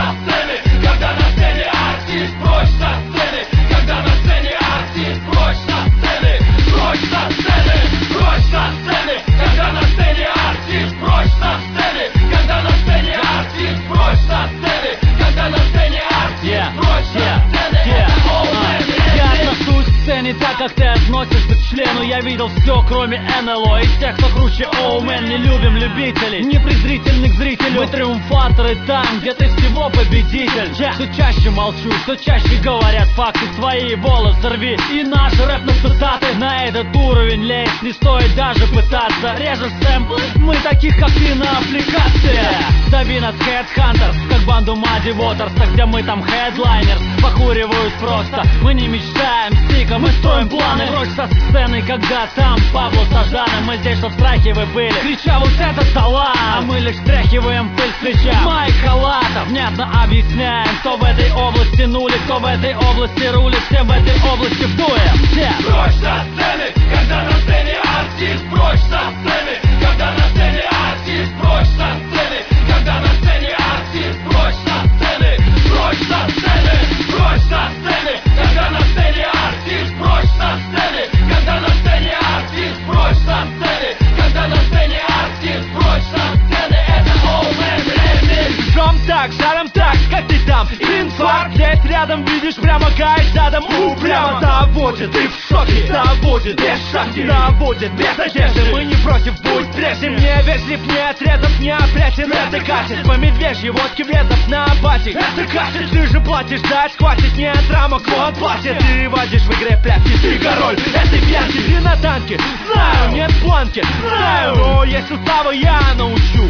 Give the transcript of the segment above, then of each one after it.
сцены, когда на сцене артист, прочь со сцены, когда на сцене артист, прочь со сцены, прочь со сцены, прочь со сцены, когда на сцене артист, прочь со сцены, когда на сцене артист, прочь со сцены, когда на сцене артист, прочь со сцены. Я отношусь к сцене так, как ты относишься к члену. Я видел все, кроме НЛО и тех, кто круче Оумен. Не любим любителей, не презрительны к зрителю. Мы триумфаторы там, где ты всего победитель. Все чаще молчу, все чаще говорят факты. Свои волосы рви и наш рэп на цитаты. На этот уровень лезть не стоит даже пытаться. Режешь сэмплы, мы таких, как ты, на аппликации. Зови нас Headhunters, как банду Muddy Waters, где мы там headliners, покуривают просто. Мы не мечтаем стиком, мы строим планы. Прочь со сцены, когда там Пабло Сажаны. Мы здесь, чтоб в страхе вы были, крича вот это талант. А мы лишь стряхиваем пыль с плеча. Майк Халата, внятно объясняем, кто в этой области нули, кто в этой области рулит. Все в этой области вдуем, все. Прочь со сцены, когда на сцене артист, прочь со сцены, когда на сцене артист, прочь со сцены, когда на сцене артист, прочь со сцены, прочь со сцены, прочь со сцены, когда на сцене артист, прочь со сцены, когда на сцене артист, прочь со сцены, когда на сцене артист, прочь со сцены. Это Оумен ремикс. Жжем так, жаром так, как ты там. Инфаркт здесь рядом, видишь, прямо кайф задом. Упрямо заводит, ты в шоке. Заводит без шахи, заводит без одежды. Мы не против, будь прежним. Не вежлив, не отрезав, не опрятен. Это катит по медвежьей водке, врезав на батик. Это катит, ты же платишь, дать хватит. Не от рамок, он платит. Ты водишь в игре прятки, ты король этой пьянки. Ты на танке, знаю, нет планки, знаю. Но есть уставы, я научу.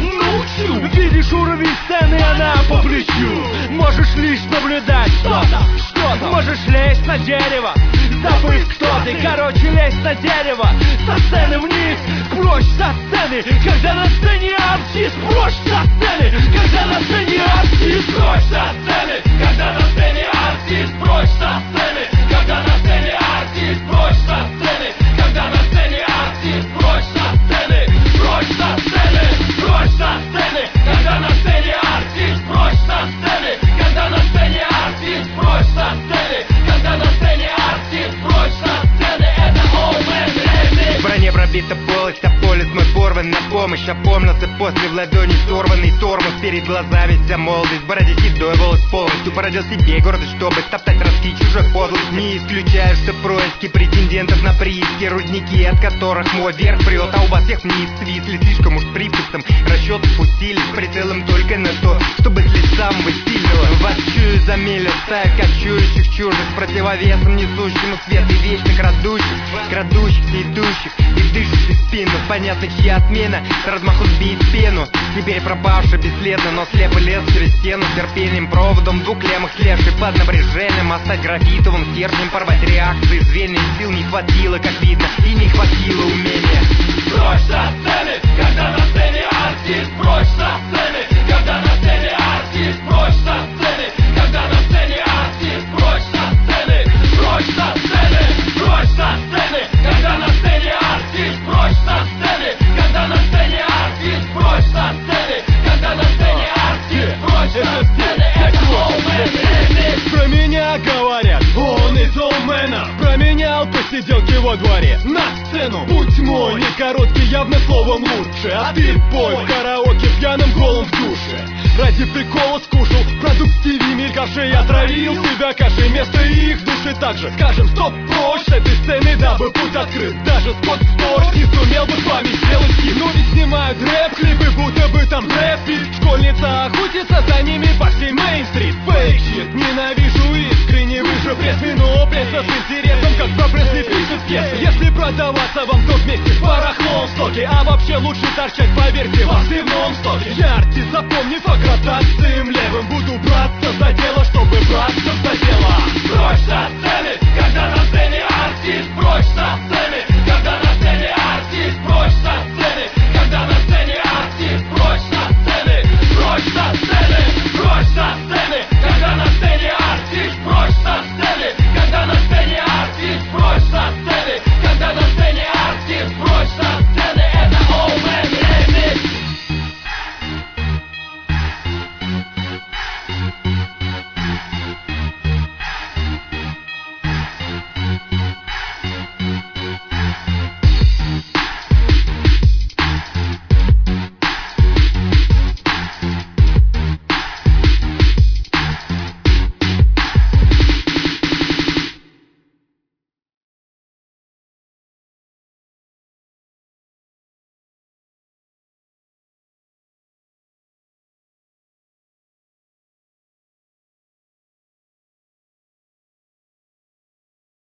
Видишь уровень сцены, она по плечу. Можешь лишь наблюдать что-то. Можешь лезть на дерево, забыв кто ты. Короче, лезь на дерево, со сцены вниз. Прочь со сцены, когда на сцене артист. Прочь со сцены, когда на сцене артист. Прочь со сцены, когда на сцене артист. Прочь со сцены, когда на сцене артист. Прочь со сцены, когда на сцене артист. Прочь со сцены, прочь со сцены, прочь со сцены, когда на сцене артист. Прочь со сцены, когда на сцене артист. Прочь со сцены, когда на сцене артист. Прочь со сцены. Это Оумен ремикс. В броне пробита полость, а полис мой порван на помощь. Опомнился после в ладони сорванный тормоз. Перед глазами вся молодость, в бороде седой волос полностью. Породил себе гордость, чтобы стоптать ростки чужой подлости. Не исключаю, что происки претендентов на прииски. Рудники, от которых мой вверх прет, а у вас всех вниз свисли. Слишком уж с привкусом расчеты пустили, с прицелом только на то, чтобы слить самого сильного. Вас чую за милю, стая кочующих чужих, с противовесом несущему свет и вечно крадущихся, идущих и дышащих в спину. Понятно, чья отмена, с размаху сбить пену. Теперь пропавший бесследно, но слепо лез через стену. С терпением проводом двух лемах слежший под напряжением. А стать графитовым стержнем, порвать реакции звенья. Сил не хватило, как видно, и не хватило умения. Прочь со сцены, когда на сцене артист. Прочь со сцены, когда на сцене артист. Прочь со сцены, когда на сцене артист. Прочь со сцены, прочь со сцены, прочь со сцены, когда на сцене артист. Прочь со сцены, когда на сцене артист. Прочь со сцены, когда на сцене артист. Прочь со сцены. Это Оумен ремикс. Про меня говорят, он из Оумена. Променял посиделки во дворе на сцену. Путь мой не короткий, явно словом лучше. А ты пой в караоке пьяным голым в душе. Ради прикола скушал продукт Стиви мелькавший. Отравил себя кашей, место их души также. Скажем стоп, прочь с этой сцены, дабы путь открыт. Даже Скотт Сторч не сумел бы с вами сделать хит. Но ведь снимают рэп-клипы, будто бы там рэп-бит. Школьница охотится за ними по всей Мейн-стрит. Фейк-щит, ненавижу искренне. Вы же прессы, но пресса с интересом, как про Пресли пишет пьесы. Если продаваться вам, то вместе с барахлом в стоке. А вообще лучше торчать, поверьте, в активном стоке. Я артист, запомни, фак ротациям левым. Буду браться за дело